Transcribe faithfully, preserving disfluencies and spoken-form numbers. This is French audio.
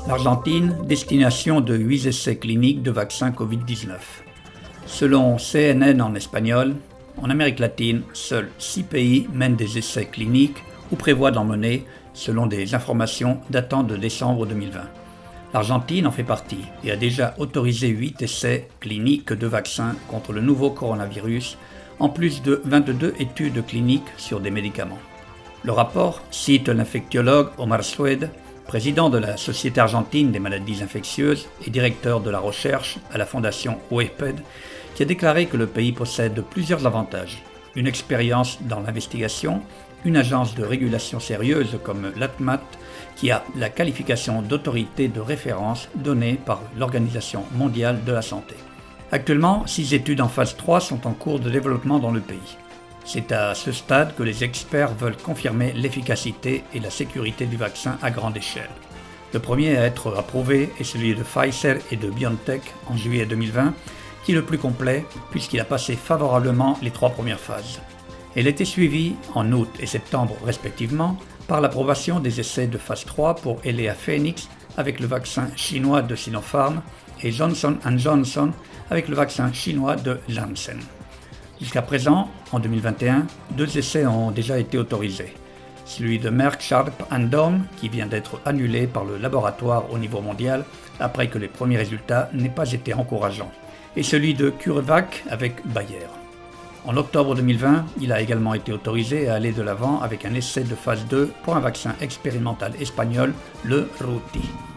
L'Argentine, destination de huit essais cliniques de vaccins covid dix-neuf. Selon C N N en espagnol, en Amérique latine, seuls six pays mènent des essais cliniques ou prévoient d'en mener, selon des informations datant de décembre deux mille vingt. L'Argentine en fait partie et a déjà autorisé huit essais cliniques de vaccins contre le nouveau coronavirus, en plus de vingt-deux études cliniques sur des médicaments. Le rapport cite l'infectiologue Omar Sued, président de la Société argentine des maladies infectieuses et directeur de la recherche à la fondation W E P E D, qui a déclaré que le pays possède plusieurs avantages. Une expérience dans l'investigation, une agence de régulation sérieuse comme l'A T M A T, qui a la qualification d'autorité de référence donnée par l'Organisation mondiale de la santé. Actuellement, six études en phase trois sont en cours de développement dans le pays. C'est à ce stade que les experts veulent confirmer l'efficacité et la sécurité du vaccin à grande échelle. Le premier à être approuvé est celui de Pfizer et de BioNTech en juillet deux mille vingt, qui est le plus complet puisqu'il a passé favorablement les trois premières phases. Elle a été suivie en août et septembre respectivement par l'approbation des essais de phase trois pour Elea Phoenix avec le vaccin chinois de Sinopharm et Johnson and Johnson avec le vaccin chinois de Janssen. Jusqu'à présent, en deux mille vingt et un, deux essais ont déjà été autorisés. Celui de Merck Sharp and Dohme, qui vient d'être annulé par le laboratoire au niveau mondial après que les premiers résultats n'aient pas été encourageants, et celui de CureVac avec Bayer. En octobre deux mille vingt, il a également été autorisé à aller de l'avant avec un essai de phase deux pour un vaccin expérimental espagnol, le Ruti.